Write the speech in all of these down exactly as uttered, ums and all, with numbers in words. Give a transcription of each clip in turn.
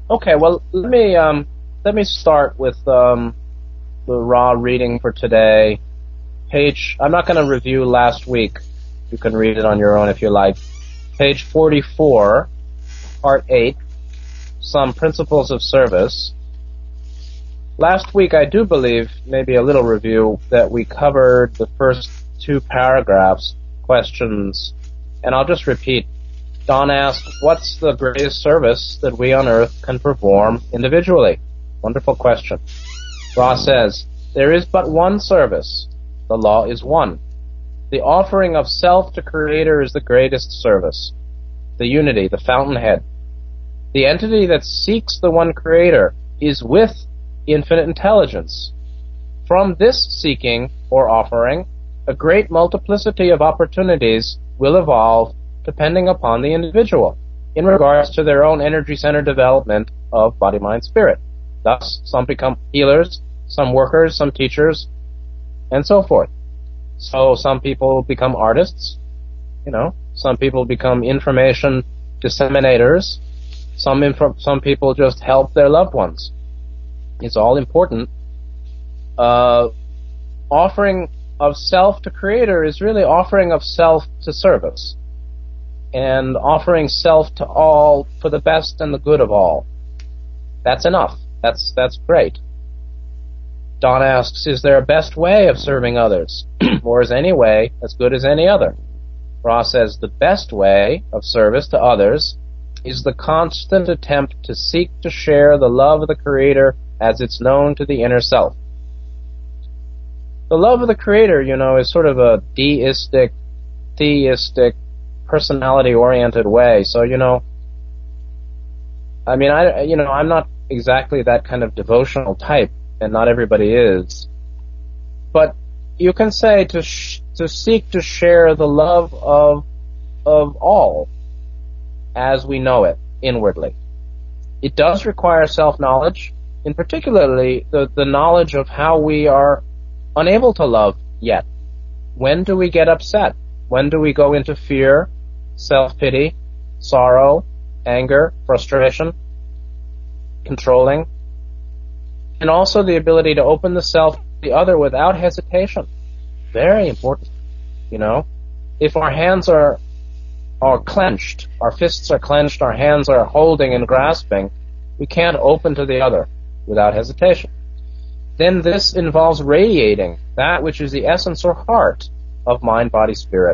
Okay, well, let me um, let me start with um, the raw reading for today. Page, I'm not going to review last week. You can read it on your own if you like. Page forty-four, part eight, some principles of service. Last week, I do believe, maybe a little review, that we covered the first two paragraphs, questions, and I'll just repeat. Don asked, what's the greatest service that we on earth can perform individually? Wonderful question. Ra says, there is but one service. The law is one. The offering of self to Creator is the greatest service. The unity, the fountainhead. The entity that seeks the one Creator is with infinite intelligence. From this seeking or offering, a great multiplicity of opportunities will evolve depending upon the individual in regards to their own energy center development of body, mind, spirit. Thus, some become healers, some workers, some teachers, and so forth. So some people become artists, you know, some people become information disseminators, some inf- some people just help their loved ones. It's all important. Uh, offering of self to Creator is really offering of self to service, and offering self to all for the best and the good of all. That's enough. That's that's great. Don asks, is there a best way of serving others, or is any way as good as any other? Ra says, the best way of service to others is the constant attempt to seek to share the love of the Creator as it's known to the inner self. The love of the Creator, you know, is sort of a deistic, theistic, personality-oriented way. So, you know, I mean, I, you know, I'm not exactly that kind of devotional type, and not everybody is. But you can say to sh- to seek to share the love of of all as we know it inwardly. It does require self-knowledge, in particularly the, the knowledge of how we are unable to love yet. When do we get upset? When do we go into fear, self-pity, sorrow, anger, frustration, controlling? And also the ability to open the self to the other without hesitation. Very important, you know. If our hands are are clenched, our fists are clenched, our hands are holding and grasping, we can't open to the other without hesitation. Then this involves radiating that which is the essence or heart of mind, body, spirit.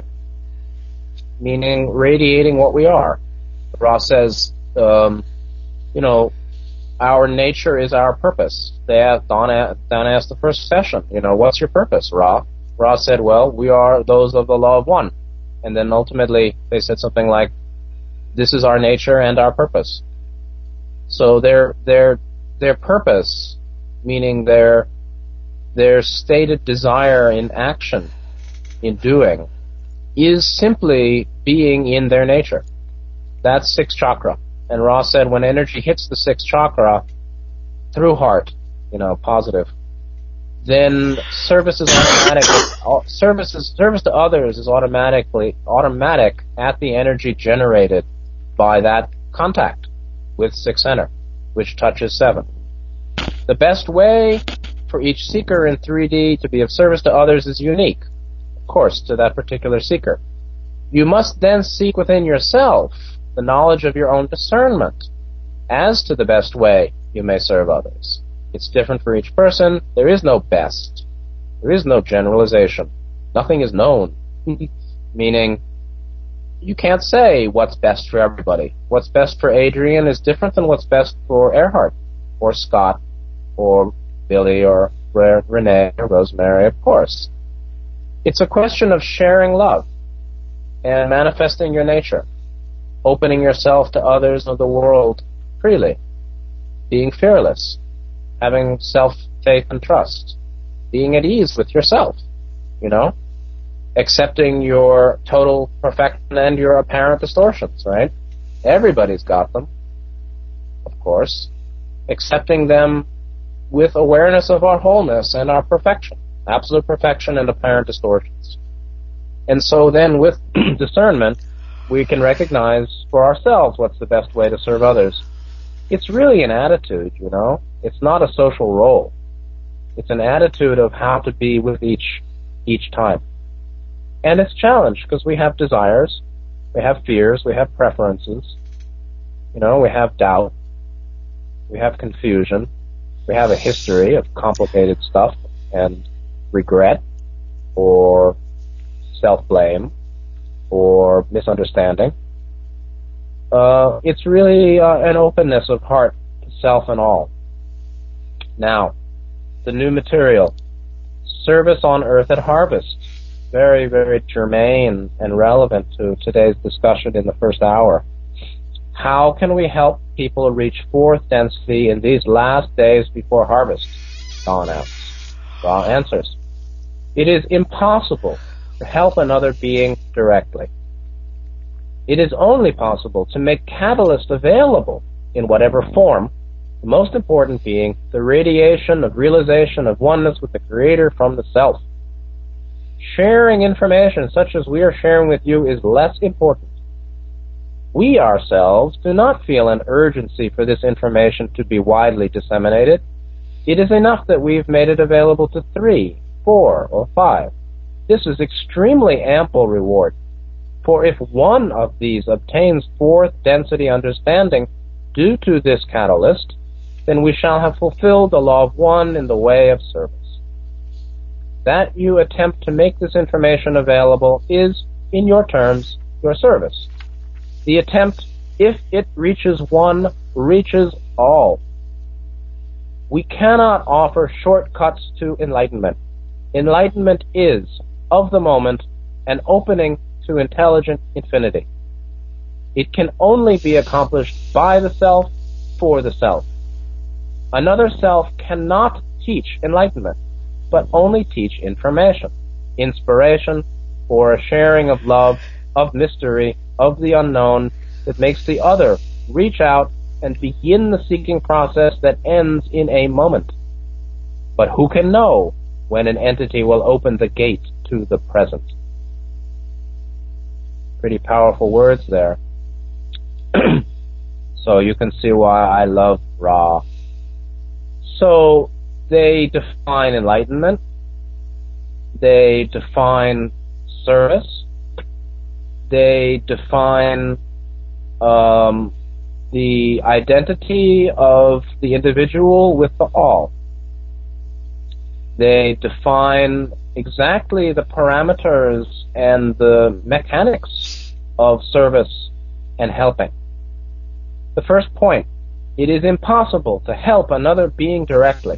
Meaning radiating what we are. Ra says, um, you know, our nature is our purpose. They asked, Don, Don asked the first session, you know, what's your purpose, Ra? Ra said, well, we are those of the law of one. And then ultimately they said something like, this is our nature and our purpose. So their their their purpose, meaning their their stated desire in action, in doing, is simply being in their nature. That's sixth chakra. And Ra said when energy hits the sixth chakra through heart, you know, positive, then service is automatic. Services, service to others is automatically automatic at the energy generated by that contact with sixth center, which touches seven. The best way for each seeker in three D to be of service to others is unique, of course, to that particular seeker. You must then seek within yourself the knowledge of your own discernment as to the best way you may serve others. It's different for each person. There is no best. There is no generalization. Nothing is known. Meaning, you can't say what's best for everybody. What's best for Adrian is different than what's best for Erhard, or Scott, or Billy, or Renee, or Rosemary, of course. It's a question of sharing love and manifesting your nature, opening yourself to others of the world freely, being fearless, having self-faith and trust, being at ease with yourself, you know, accepting your total perfection and your apparent distortions, right? Everybody's got them, of course. Accepting them with awareness of our wholeness and our perfection, absolute perfection and apparent distortions. And so then with discernment, we can recognize for ourselves what's the best way to serve others. it's really an attitude, you know? It's not a social role. It's an attitude of how to be with each each time. And it's challenged because we have desires, we have fears, we have preferences, you know, we have doubt, we have confusion, we have a history of complicated stuff and regret or self-blame or misunderstanding. Uh, it's really uh, an openness of heart to self and all. Now, the new material, Service on Earth at Harvest. Very, very germane and relevant to today's discussion in the first hour. How can we help people reach fourth density in these last days before harvest? Dawn asks. Ra answers. It is impossible to help another being directly. It is only possible to make catalyst available in whatever form, the most important being the radiation of realization of oneness with the Creator from the Self. Sharing information such as we are sharing with you is less important. We ourselves do not feel an urgency for this information to be widely disseminated. It is enough that we've made it available to three, four, or five. This is extremely ample reward. For if one of these obtains fourth density understanding due to this catalyst, then we shall have fulfilled the law of one in the way of service. That you attempt to make this information available is, in your terms, your service. The attempt, if it reaches one, reaches all. We cannot offer shortcuts to enlightenment. Enlightenment is, of the moment, an opening to intelligent infinity. It can only be accomplished by the self, for the self. Another self cannot teach enlightenment, but only teach information, inspiration, or a sharing of love, of mystery, of the unknown that makes the other reach out and begin the seeking process that ends in a moment. But who can know when an entity will open the gate to the present? Pretty powerful words there. So you can see why I love Ra. So they define enlightenment, they define service, they define um, the identity of the individual with the all. They define exactly the parameters and the mechanics of service and helping. The first point, it is impossible to help another being directly.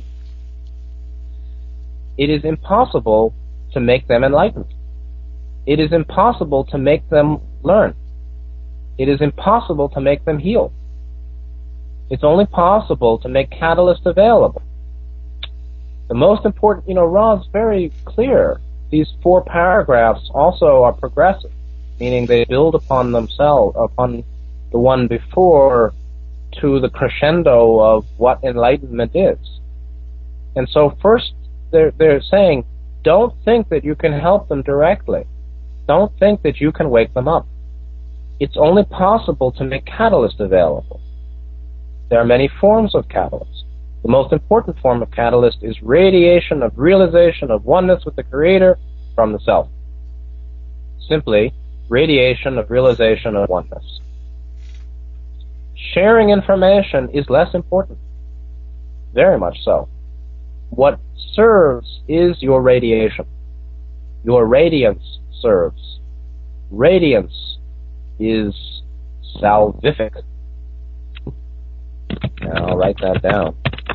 It is impossible to make them enlightened. It is impossible to make them learn. It is impossible to make them heal. It's only possible to make catalyst available. The most important, you know, Ra is very clear. These four paragraphs also are progressive, meaning they build upon themselves, upon the one before, to the crescendo of what enlightenment is. And so first they're, they're saying, don't think that you can help them directly. Don't think that you can wake them up. It's only possible to make catalyst available. There are many forms of catalyst. The most important form of catalyst is radiation of realization of oneness with the Creator from the Self. Simply, radiation of realization of oneness. Sharing information is less important. Very much so. What serves is your radiation. Your radiance serves. Radiance is salvific. Now, I'll write that down.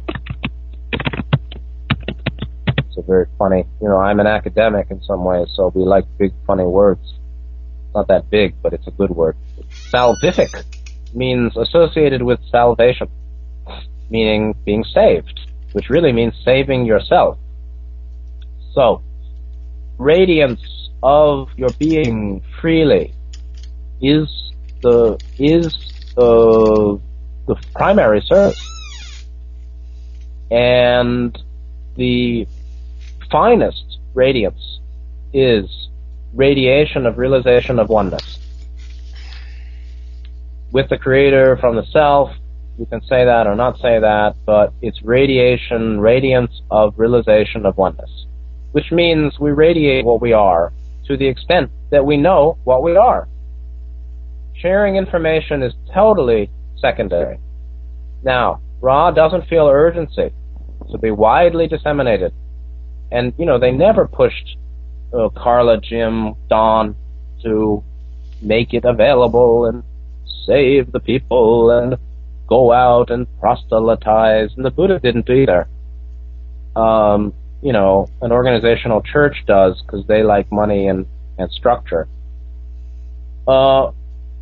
It's a very funny, you know, I'm an academic in some ways, so we like big, funny words. Not that big, but it's a good word. Salvific means associated with salvation, meaning being saved, which really means saving yourself. So, radiance of your being freely is the is the the primary service, and the finest radiance is radiation of realization of oneness with the Creator from the Self, You can say that or not say that, but it's radiation, radiance of realization of oneness, which means we radiate what we are to the extent that we know what we are. Sharing information is totally secondary. Now, Ra doesn't feel urgency to be widely disseminated. And, you know, they never pushed uh, Carla, Jim, Don to make it available and save the people and go out and proselytize. And the Buddha didn't either. Um, you know, an organizational church does because they like money and, and structure. Uh,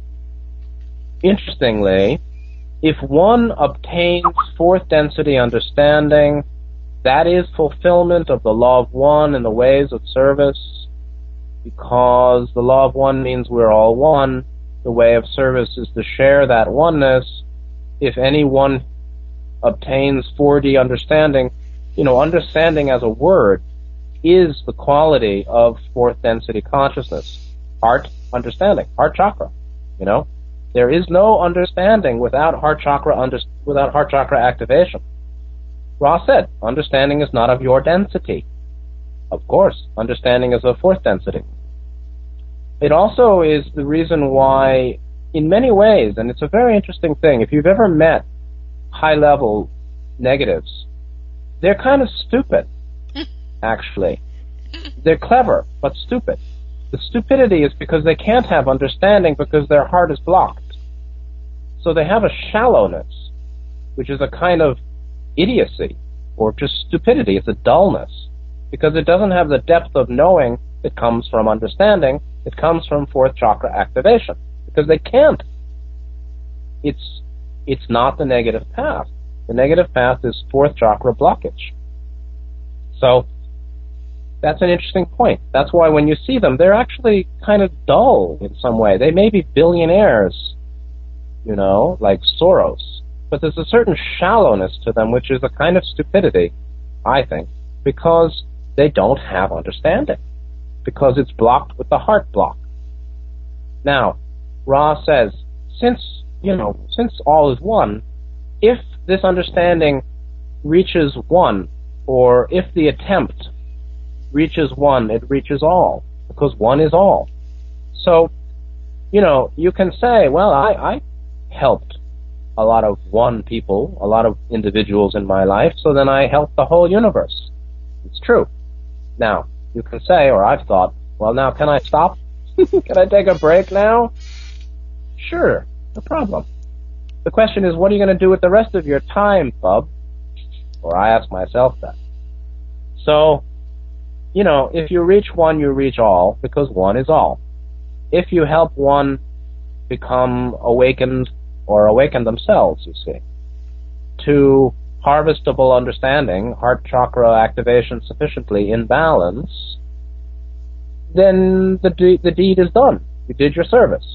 interestingly, if one obtains fourth density understanding, that is fulfillment of the law of one in the ways of service, because the law of one means we're all one. The way of service is to share that oneness. If anyone obtains four D understanding, you know, understanding as a word is the quality of fourth density consciousness. Heart understanding, heart chakra, you know. There is no understanding without heart chakra under, without heart chakra activation. Ra said, understanding is not of your density. Of course, understanding is of fourth density. It also is the reason why, in many ways, and it's a very interesting thing, if you've ever met high-level negatives, they're kind of stupid, actually. They're clever, but stupid. The stupidity is because they can't have understanding because their heart is blocked. So they have a shallowness, which is a kind of idiocy, or just stupidity. It's a dullness, because it doesn't have the depth of knowing that comes from understanding. It comes from fourth chakra activation, because they can't. It's, it's not the negative path. The negative path is fourth chakra blockage. So, that's an interesting point. That's why when you see them, they're actually kind of dull in some way. They may be billionaires, you know, like Soros, but there's a certain shallowness to them, which is a kind of stupidity, I think, because they don't have understanding, because it's blocked with the heart block. Now, Ra says, since, you know, since all is one, if this understanding reaches one, or if the attempt reaches one, it reaches all, because one is all. So, you know, you can say, well, I, I helped a lot of one people, a lot of individuals in my life, so then I helped the whole universe. It's true. Now, you can say, or I've thought, well, now can I stop? Can I take a break now? Sure, no problem. The question is, what are you going to do with the rest of your time, bub? Or I ask myself that. So, you know, if you reach one, you reach all, because one is all. If you help one become awakened, or awaken themselves, you see, to harvestable understanding, heart chakra activation sufficiently in balance, then the, de- the deed is done. You did your service.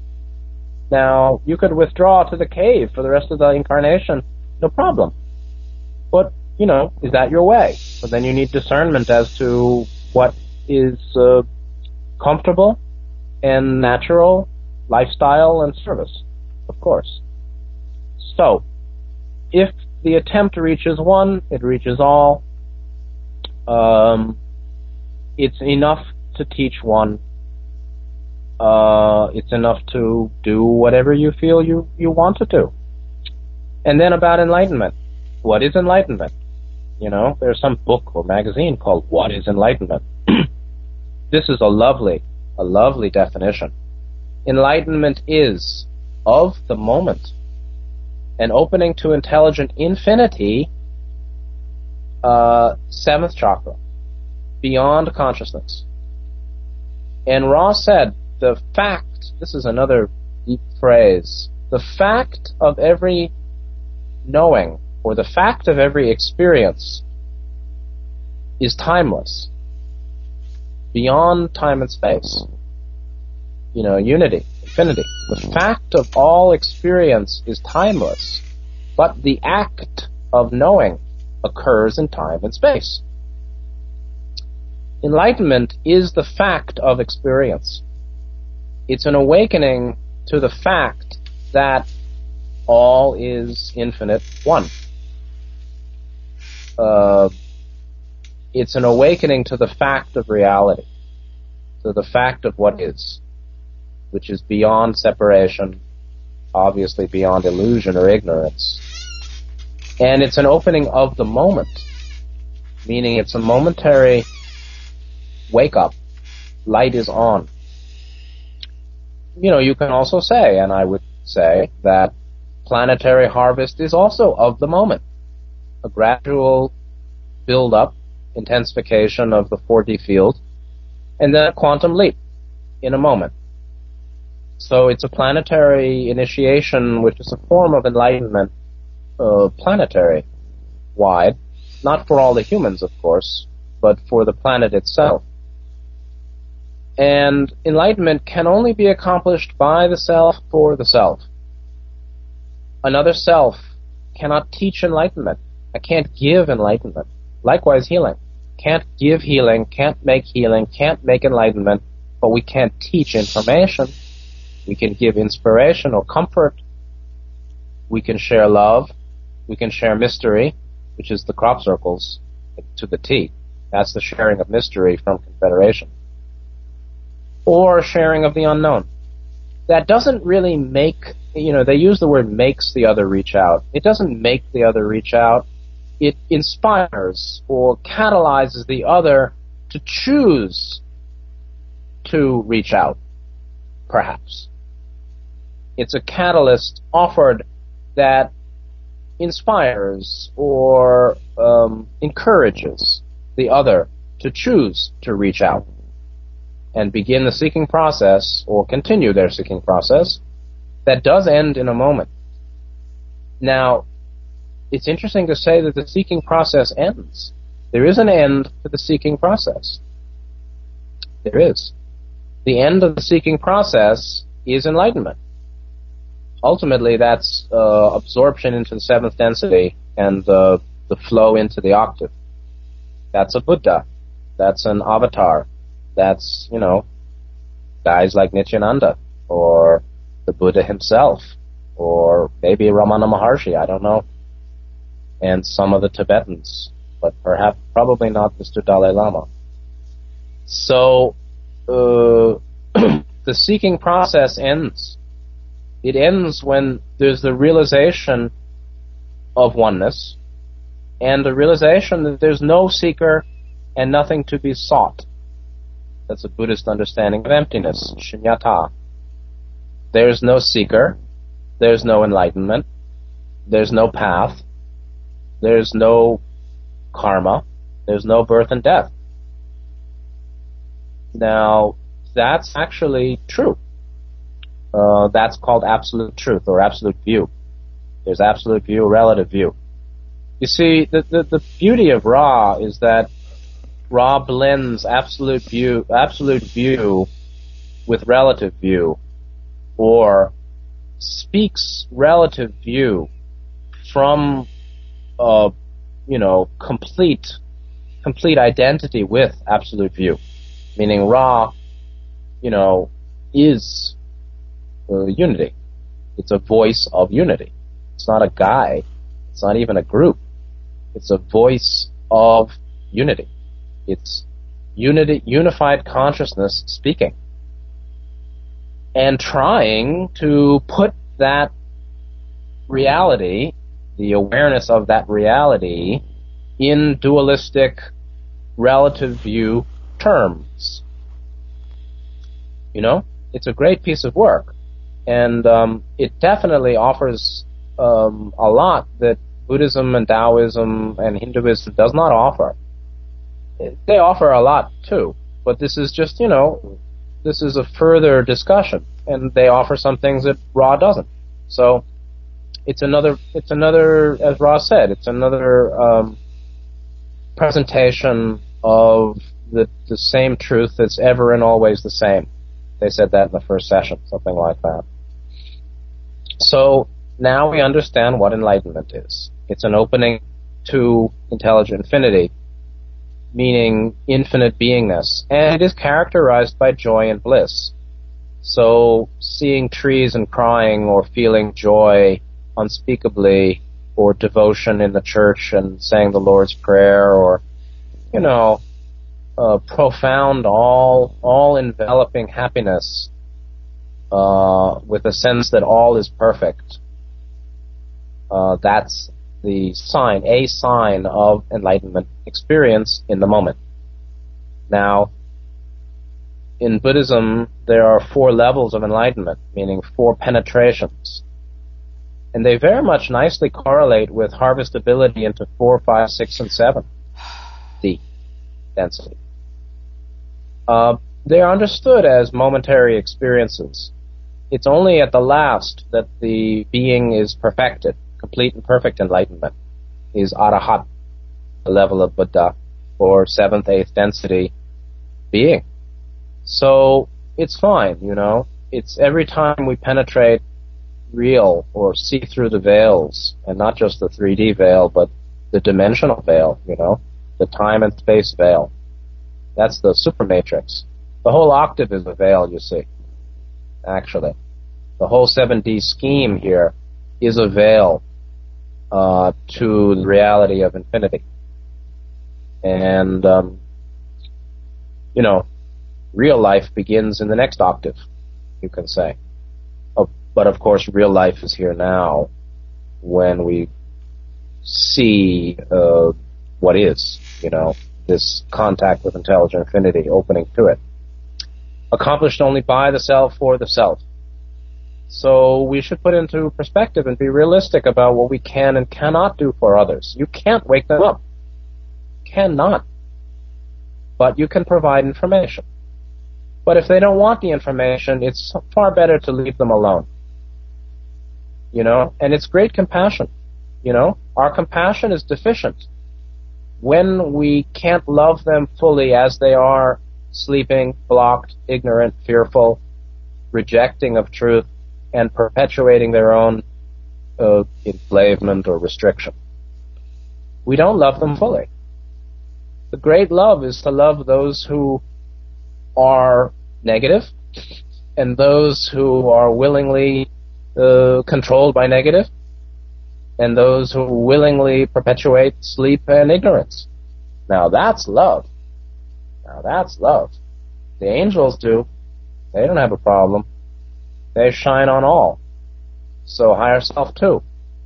Now, you could withdraw to the cave for the rest of the incarnation, no problem. But, you know, is that your way? So then you need discernment as to what is uh, comfortable and natural lifestyle and service, of course. So, if the attempt reaches one, it reaches all. Um, it's enough to teach one. Uh, it's enough to do whatever you feel you, you want to do. And then about enlightenment. What is enlightenment? You know, there's some book or magazine called What is Enlightenment? This is a lovely, a lovely definition. Enlightenment is, of the moment, an opening to intelligent infinity, uh, seventh chakra, beyond consciousness. And Ra said, the fact, this is another deep phrase, the fact of every knowing, or the fact of every experience, is timeless, beyond time and space. You know, unity, infinity. The fact of all experience is timeless, but the act of knowing occurs in time and space. Enlightenment is the fact of experience. It's an awakening to the fact that all is infinite one. Uh, it's an awakening to the fact of reality, to the fact of what is, which is beyond separation, obviously beyond illusion or ignorance. And it's an opening of the moment, meaning it's a momentary wake up. Light is on. You know, you can also say, and I would say, that planetary harvest is also of the moment. A gradual build-up, intensification of the four D field, and then a quantum leap in a moment. So it's a planetary initiation, which is a form of enlightenment, uh, planetary-wide, not for all the humans, of course, but for the planet itself. And enlightenment can only be accomplished by the self for the self. Another self cannot teach enlightenment. I can't give enlightenment. Likewise, healing. Can't give healing, can't make healing, can't make enlightenment, but we can't teach information. We can give inspiration or comfort. We can share love. We can share mystery, which is the crop circles to the T. That's the sharing of mystery from Confederation. Or sharing of the unknown. That doesn't really make, you know, they use the word makes the other reach out. It doesn't make the other reach out. It inspires or catalyzes the other to choose to reach out, perhaps. It's a catalyst offered that inspires or um, encourages the other to choose to reach out and begin the seeking process or continue their seeking process that does end in a moment. Now, it's interesting to say that the seeking process ends. There is an end to the seeking process. There is. The end of the seeking process is enlightenment. Ultimately, that's uh, absorption into the seventh density and uh, the flow into the octave. That's a Buddha. That's an avatar. That's, you know, guys like Nityananda, or the Buddha himself, or maybe Ramana Maharshi, I don't know, and some of the Tibetans, but perhaps, probably not Mister Dalai Lama. So, uh, the seeking process ends. It ends when there's the realization of oneness, and the realization that there's no seeker and nothing to be sought. That's a Buddhist understanding of emptiness, shunyata. There's no seeker, there's no enlightenment, there's no path, there's no karma, there's no birth and death. Now, that's actually true. Uh, that's called absolute truth or absolute view. There's absolute view, relative view. You see, the, the, the beauty of Ra is that Ra blends absolute view, absolute view with relative view, or speaks relative view from, uh, you know, complete, complete identity with absolute view. Meaning Ra, you know, is uh, unity. It's a voice of unity. It's not a guy. It's not even a group. It's a voice of unity. It's unity, unified consciousness speaking. And trying to put that reality, the awareness of that reality, in dualistic relative view terms. You know, it's a great piece of work. And um, it definitely offers um, a lot that Buddhism and Taoism and Hinduism does not offer. They offer a lot too, but this is just, you know, this is a further discussion, and they offer some things that Ra doesn't. So it's another, it's another, as Ra said, it's another um, presentation of the the same truth that's ever and always the same. They said that in the first session, something like that. So now we understand what enlightenment is. It's an opening to intelligent infinity, meaning infinite beingness, and it is characterized by joy and bliss. So seeing trees and crying, or feeling joy unspeakably, or devotion in the church and saying the Lord's Prayer, or, you know, uh, profound, all, all enveloping happiness, uh, with a sense that all is perfect. Uh, that's the sign, a sign of enlightenment experience in the moment. Now, in Buddhism, there are four levels of enlightenment, meaning four penetrations. And they very much nicely correlate with harvestability into four, five, six, and seven D density. Uh, they are understood as momentary experiences. It's only at the last that the being is perfected. Complete and perfect enlightenment is Arahat, the level of Buddha, or seventh, eighth density being. So it's fine, you know. It's every time we penetrate real or see through the veils, and not just the three D veil, but the dimensional veil, you know, the time and space veil. That's the super matrix. The whole octave is a veil, you see, actually. The whole seven D scheme here is a veil uh, to the reality of infinity. And, um, you know, real life begins in the next octave, you can say. Oh, but of course, real life is here now when we see uh, what is, you know, this contact with intelligent infinity, opening to it. Accomplished only by the self, for the self. So we should put into perspective and be realistic about what we can and cannot do for others. You can't wake them up. Cannot. But you can provide information. But if they don't want the information, it's far better to leave them alone. You know, and it's great compassion. You know, our compassion is deficient when we can't love them fully as they are, sleeping, blocked, ignorant, fearful, rejecting of truth, and perpetuating their own uh, enslavement or restriction. We don't love them fully. The great love is to love those who are negative and those who are willingly uh, controlled by negative and those who willingly perpetuate sleep and ignorance. Now that's love. Now that's love. The angels do. They don't have a problem. They shine on all. So higher self too.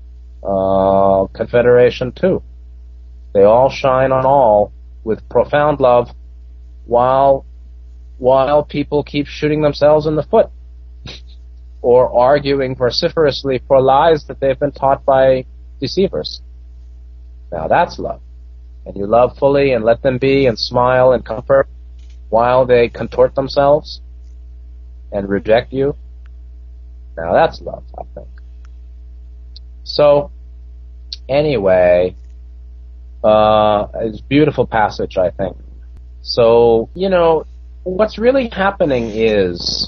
Uh, confederation too. They all shine on all with profound love while while people keep shooting themselves in the foot or arguing vociferously for lies that they've been taught by deceivers. Now that's love. And you love fully and let them be and smile and comfort while they contort themselves and reject you. Now that's love, I think. So, anyway, uh, it's a beautiful passage, I think. So, you know, what's really happening is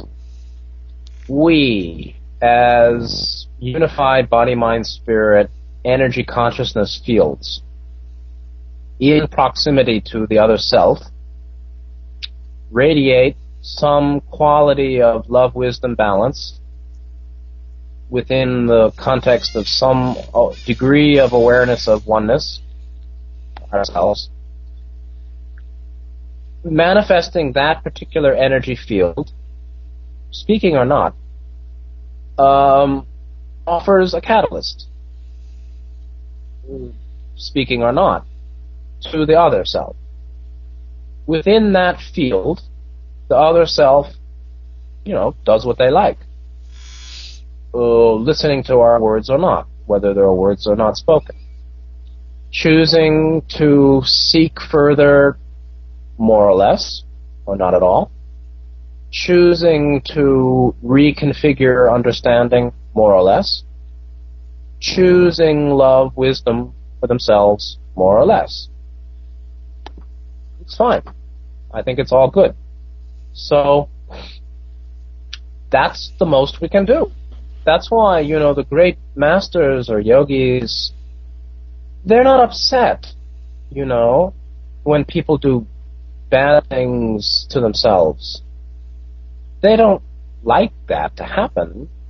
we, as unified body, mind, spirit, energy, consciousness fields, in proximity to the other self, radiate some quality of love, wisdom, balance within the context of some degree of awareness of oneness, ourselves, manifesting that particular energy field, speaking or not, um, offers a catalyst, speaking or not, to the other self. Within that field, the other self, you know, does what they like. Uh, listening to our words or not, whether there are words or not spoken. Choosing to seek further, more or less, or not at all. Choosing to reconfigure understanding, more or less. Choosing love, wisdom for themselves, more or less. It's fine. I think it's all good. So, that's the most we can do. That's why, you know, the great masters or yogis, they're not upset, you know, when people do bad things to themselves. They don't like that to happen,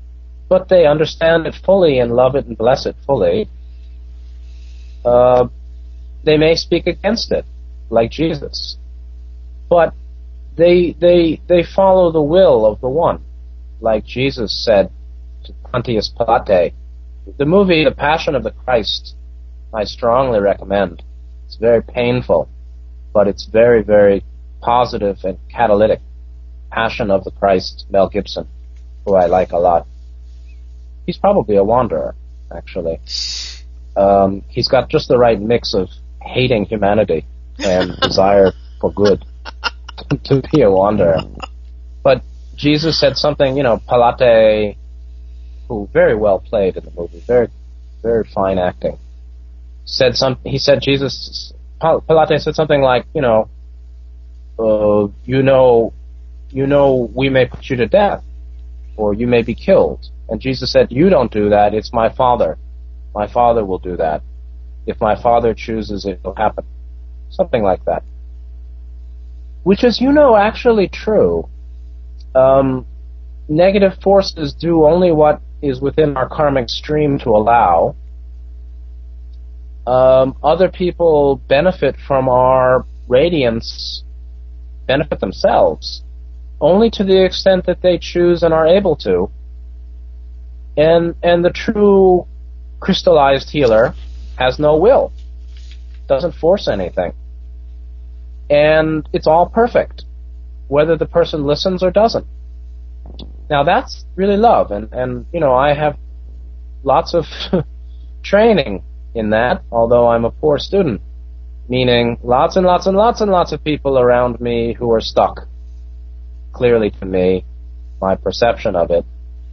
but they understand it fully and love it and bless it fully, uh, they may speak against it, like Jesus. But they they they follow the will of the one, like Jesus said to Pontius Pilate. The movie The Passion of the Christ, I strongly recommend. It's very painful, but it's very, very positive and catalytic. Passion of the Christ, Mel Gibson, who I like a lot. He's probably a wanderer, actually. Um, he's got just the right mix of hating humanity and desire for good to be a wanderer. But Jesus said something, you know, Pilate, who very well played in the movie, very, very fine acting, said some. He said Jesus, Pilate said something like, you know, uh, you know, you know, we may put you to death, or you may be killed. And Jesus said, you don't do that. It's my Father. My Father will do that. If my Father chooses, it will happen. Something like that. Which is, you know, actually true. Um, negative forces do only what is within our karmic stream to allow. Um, other people benefit from our radiance, benefit themselves, only to the extent that they choose and are able to. And and the true crystallized healer has no will, doesn't force anything. And it's all perfect, whether the person listens or doesn't. Now that's really love, and, and you know, I have lots of training in that, although I'm a poor student, meaning lots and lots and lots and lots of people around me who are stuck, clearly to me, my perception of it,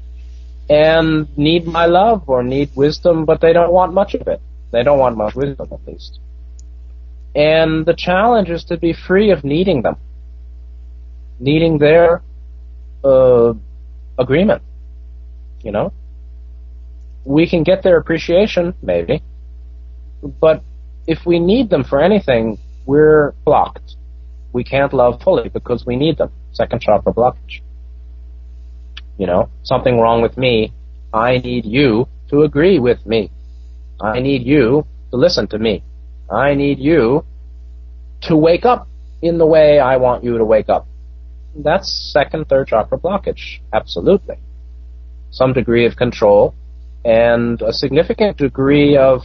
and need my love or need wisdom, but they don't want much of it. They don't want much wisdom, at least. And the challenge is to be free of needing them, needing their uh, agreement, you know? We can get their appreciation, maybe, but if we need them for anything, we're blocked. We can't love fully because we need them. Second chakra blockage. You know, something wrong with me. I need you to agree with me. I need you to listen to me. I need you to wake up in the way I want you to wake up. That's second, third chakra blockage. Absolutely. Some degree of control and a significant degree of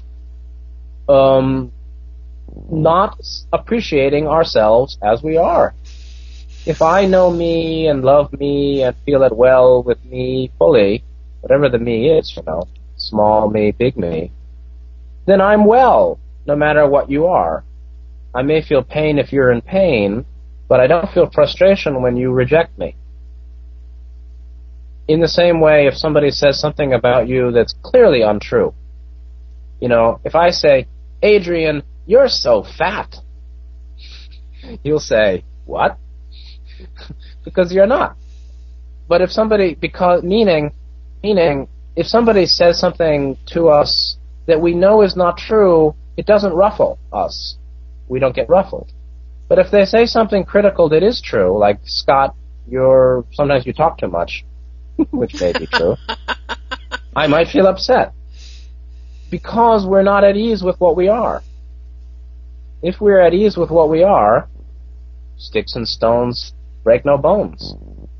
um, not appreciating ourselves as we are. If I know me and love me and feel it well with me fully, whatever the me is, you know, small me, big me, then I'm well, no matter what you are. I may feel pain if you're in pain, but I don't feel frustration when you reject me. In the same way, if somebody says something about you that's clearly untrue, you know, if I say, Adrian, you're so fat, you'll say, what? Because you're not. But if somebody, because, meaning, meaning, if somebody says something to us that we know is not true, it doesn't ruffle us. We don't get ruffled. But if they say something critical that is true, like, Scott, you're, sometimes you talk too much, which may be true, I might feel upset. Because we're not at ease with what we are. If we're at ease with what we are, sticks and stones break no bones.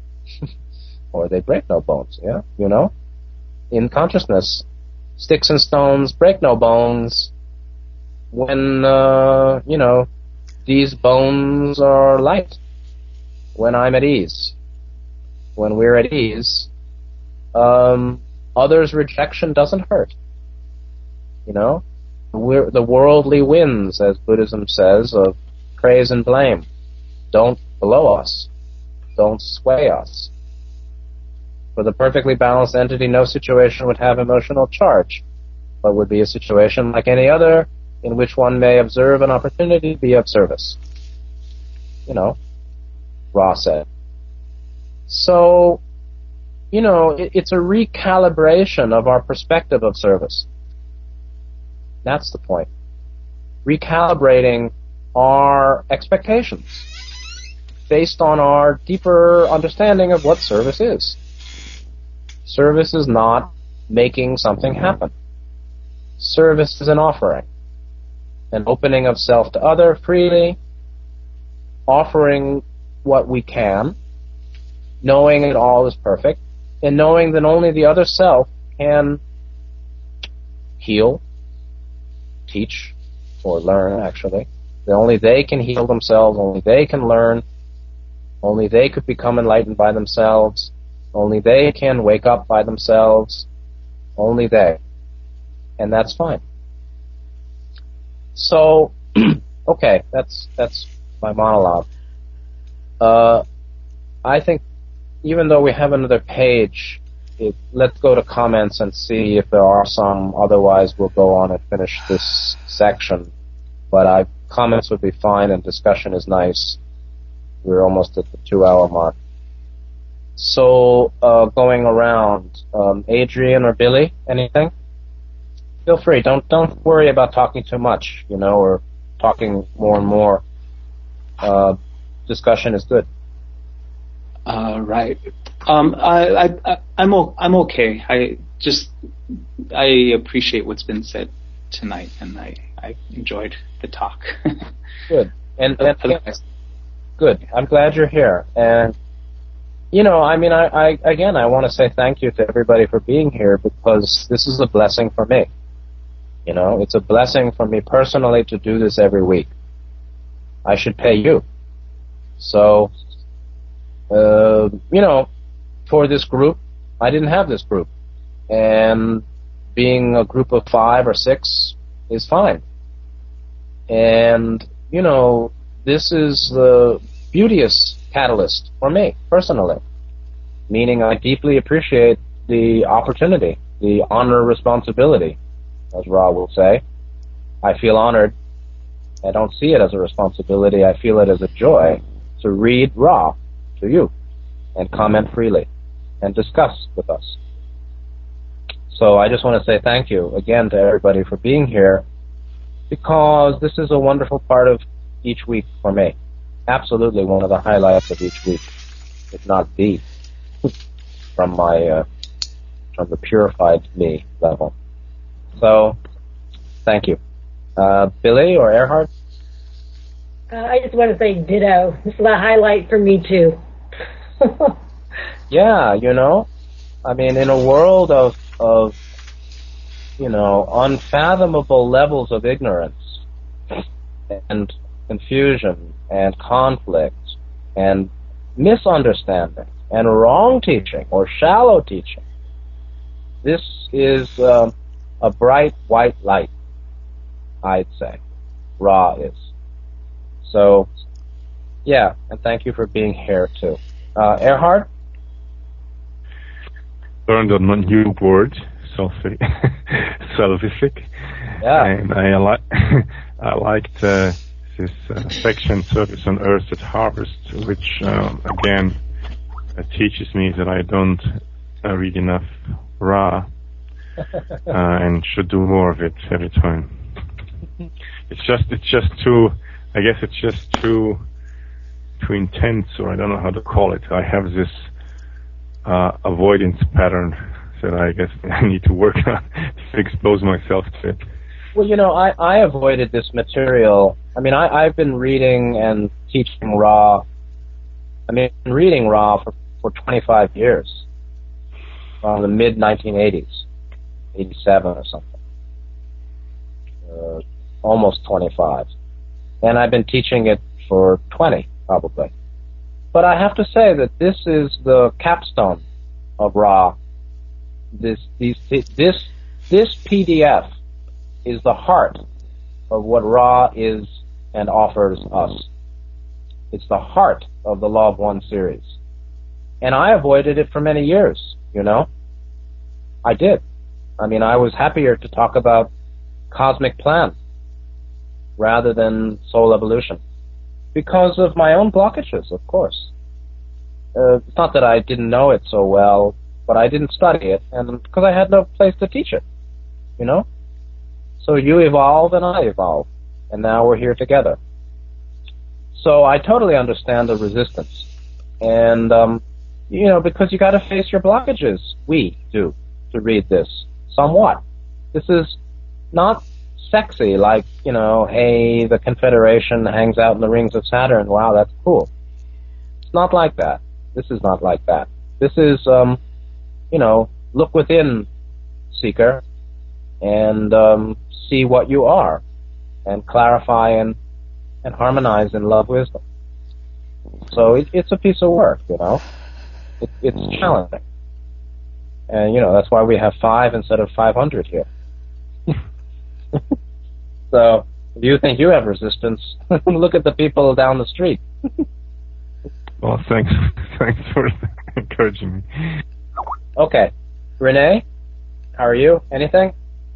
Or they break no bones, yeah, you know? In consciousness, sticks and stones break no bones when, uh, you know, these bones are light. When I'm at ease. When we're at ease, um, others' rejection doesn't hurt. You know? We're, the worldly winds, as Buddhism says, of praise and blame, don't blow us. Don't sway us. For the perfectly balanced entity, no situation would have emotional charge, but would be a situation like any other in which one may observe an opportunity to be of service. You know, Ra said. So, you know, it, it's a recalibration of our perspective of service. That's the point. Recalibrating our expectations based on our deeper understanding of what service is. Service is not making something happen. Service is an offering, an opening of self to other freely, offering what we can, knowing that all is perfect, and knowing that only the other self can heal, teach, or learn, actually. That only they can heal themselves, only they can learn, only they could become enlightened by themselves, only they can wake up by themselves, only they. And that's fine. So, okay, that's that's my monologue. Uh, I think even though we have another page, it, let's go to comments and see if there are some. Otherwise, we'll go on and finish this section. But I, comments would be fine, and discussion is nice. We're almost at the two-hour mark. So, uh, going around, um, Adrian or Billy, anything? Feel free. Don't don't worry about talking too much, you know, or talking more and more. Uh, discussion is good. Uh, right. Um, I, I, I'm, o- I'm okay. I just, I appreciate what's been said tonight, and I, I enjoyed the talk. Good. And, and yes, good. I'm glad you're here. And, you know, I mean, I, I again, I want to say thank you to everybody for being here, because this is a blessing for me. You know, it's a blessing for me personally to do this every week. I should pay you. So, uh, you know, for this group, I didn't have this group. And being a group of five or six is fine. And, you know, this is the beauteous catalyst for me, personally. Meaning I deeply appreciate the opportunity, the honor, responsibility, as Ra will say. I feel honored. I don't see it as a responsibility. I feel it as a joy to read Ra to you and comment freely and discuss with us. So I just want to say thank you again to everybody for being here, because this is a wonderful part of each week for me. Absolutely one of the highlights of each week, if not the, from my, uh, from the purified me level. So, thank you. Uh, Billy or Erhard? Uh, I just want to say ditto. This is a highlight for me, too. Yeah, you know, I mean, in a world of, of, you know, unfathomable levels of ignorance and confusion and conflict and misunderstanding and wrong teaching or shallow teaching, this is um, a bright white light, I'd say. Ra is. So, yeah, and thank you for being here, too. Uh, Erhard? Learned on my new word, selfic, selfific. Yeah. And I, li- I liked uh, this uh, section, Service on Earth at Harvest, which, uh, again, uh, teaches me that I don't uh, read enough Ra uh, and should do more of it every time. It's just, it's just too, I guess it's just too, too intense, or I don't know how to call it. I have this uh, avoidance pattern that I guess I need to work on to expose myself to it. Well, you know, I, I avoided this material. I mean, I, I've been reading and teaching Ra. I mean, I've been reading Ra for, for twenty-five years, from the mid nineteen eighties, eighty-seven or something. Uh, almost twenty-five. And I've been teaching it for twenty, probably. But I have to say that this is the capstone of Ra. This, these, this, this P D F is the heart of what Ra is and offers us. It's the heart of the Law of One series. And I avoided it for many years, you know? I did. I mean, I was happier to talk about cosmic plan rather than soul evolution, because of my own blockages, of course. Uh, it's not that I didn't know it so well, but I didn't study it, and because I had no place to teach it, you know? So you evolve and I evolve, and now we're here together. So I totally understand the resistance. And um, You know, because you got to face your blockages. We do to read this somewhat. This is not sexy like, you know, hey, the Confederation hangs out in the rings of Saturn. Wow, that's cool. It's not like that. This is not like that. This is, um, you know, look within, seeker, and um, see what you are, and clarify and, and harmonize in love wisdom. So it, it's a piece of work, you know. It, it's challenging. And, you know, that's why we have five instead of five hundred here. So, if you think you have resistance, look at the people down the street. Well, thanks. Thanks for encouraging me. Okay. Renee, how are you? Anything?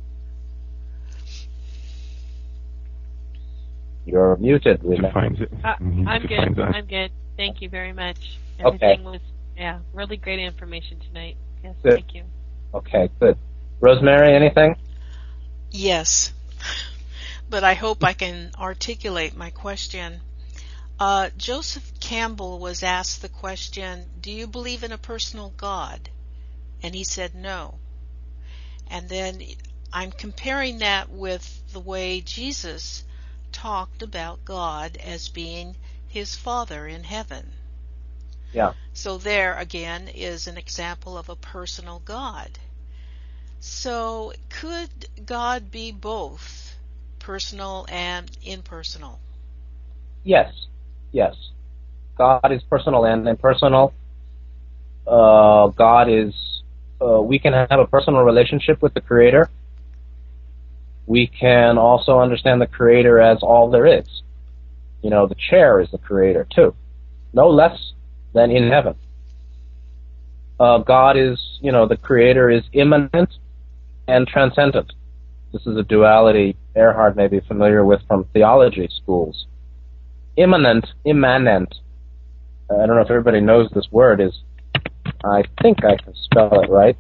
You're muted, Renee. Uh, I'm good. I'm good. Thank you very much. Everything okay. was, yeah, really great information tonight. Yes, good. Thank you. Okay, good. Rosemary, anything? Yes, but I hope I can articulate my question. Uh, Joseph Campbell was asked the question, do you believe in a personal God? And he said no. And then I'm comparing that with the way Jesus talked about God as being his Father in heaven. Yeah. So there again is an example of a personal God. So could God be both personal and impersonal? Yes. Yes. God is personal and impersonal. Uh, God is, uh, we can have a personal relationship with the Creator. We can also understand the Creator as all there is. You know, the chair is the Creator too. No less than in heaven. Uh, God is, you know, the Creator is immanent and transcendent. This is a duality Erhard may be familiar with from theology schools. Immanent, immanent, uh, I don't know if everybody knows this word, is, I think I can spell it right.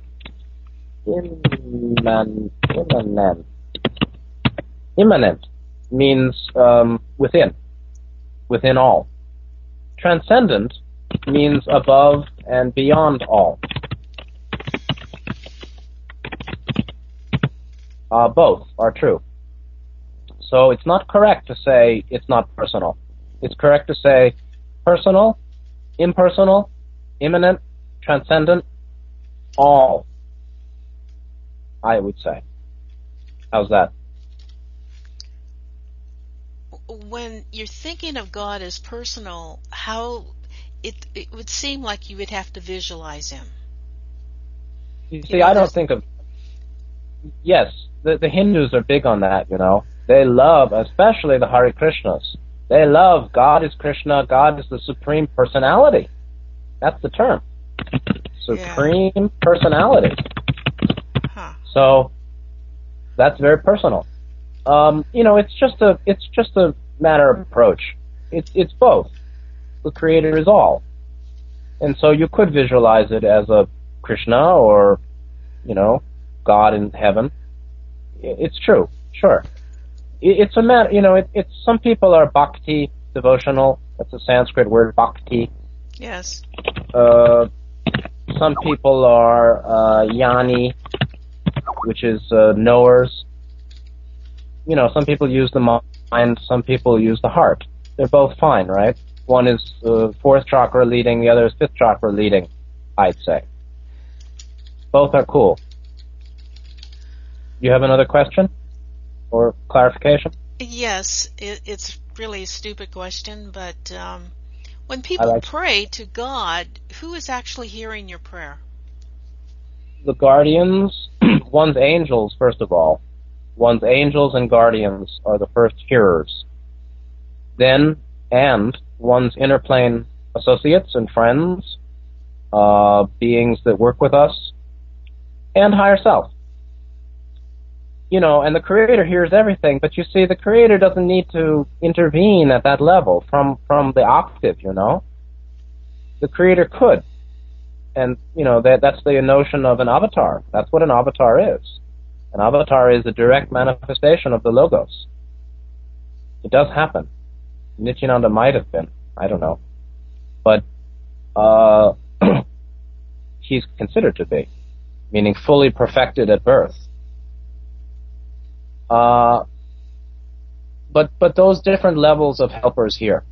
Imman, immanent. Immanent means um, within, within all. Transcendent means above and beyond all. Uh, both are true. So it's not correct to say it's not personal. It's correct to say personal, impersonal, immanent, transcendent, all, I would say. How's that? When you're thinking of God as personal, how it, it would seem like you would have to visualize him. You see, you know, I don't think of... Yes, the, the Hindus are big on that, you know. They love, especially the Hare Krishnas, they love God is Krishna, God is the Supreme Personality. That's the term. Supreme yeah. Personality. Huh. So, that's very personal. Um, you know, it's just a it's just a matter of approach. It's it's both. The Creator is all, and so you could visualize it as a Krishna or, you know, God in heaven. It's true, sure. It's a matter, you know. It, it's some people are bhakti, devotional. That's a Sanskrit word, bhakti. Yes. Uh, some people are uh, yani, which is uh, knowers. You know, some people use the mind, some people use the heart. They're both fine, right? One is uh, fourth chakra leading, the other is fifth chakra leading, I'd say. Both are cool. You have another question or clarification? Yes, it, it's really a stupid question, but um, when people like pray to God, who is actually hearing your prayer? The guardians, one's angels, first of all. One's angels and guardians are the first hearers. Then, and one's inner plane associates and friends, uh, beings that work with us, and higher self. You know, and the Creator hears everything, but you see, the Creator doesn't need to intervene at that level from, from the octave, you know. The Creator could. And, you know, that that's the notion of an avatar. That's what an avatar is. An avatar is a direct manifestation of the Logos. It does happen. Nityananda might have been. I don't know. But uh, he's considered to be, meaning fully perfected at birth. Uh, but but those different levels of helpers here.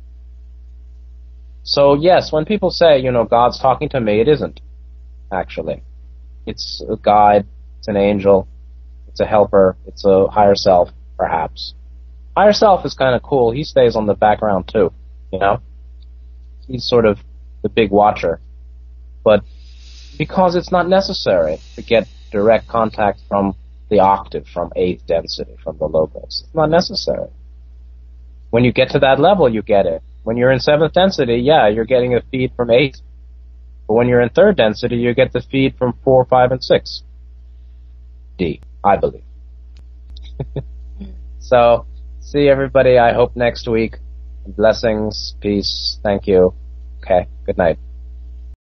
So yes, when people say, you know, God's talking to me, it isn't, actually. It's a guide, it's an angel, it's a helper, it's a higher self, perhaps. Higher self is kind of cool. He stays on the background too, you know? He's sort of the big watcher. But because it's not necessary to get direct contact from the octave, from eighth density, from the logos. It's not necessary. When you get to that level, you get it. When you're in seventh density, yeah, you're getting a feed from eight. But when you're in third density, you get the feed from four, five, and six. D, I believe. So, see everybody, I hope next week. Blessings, peace, thank you. Okay, good night.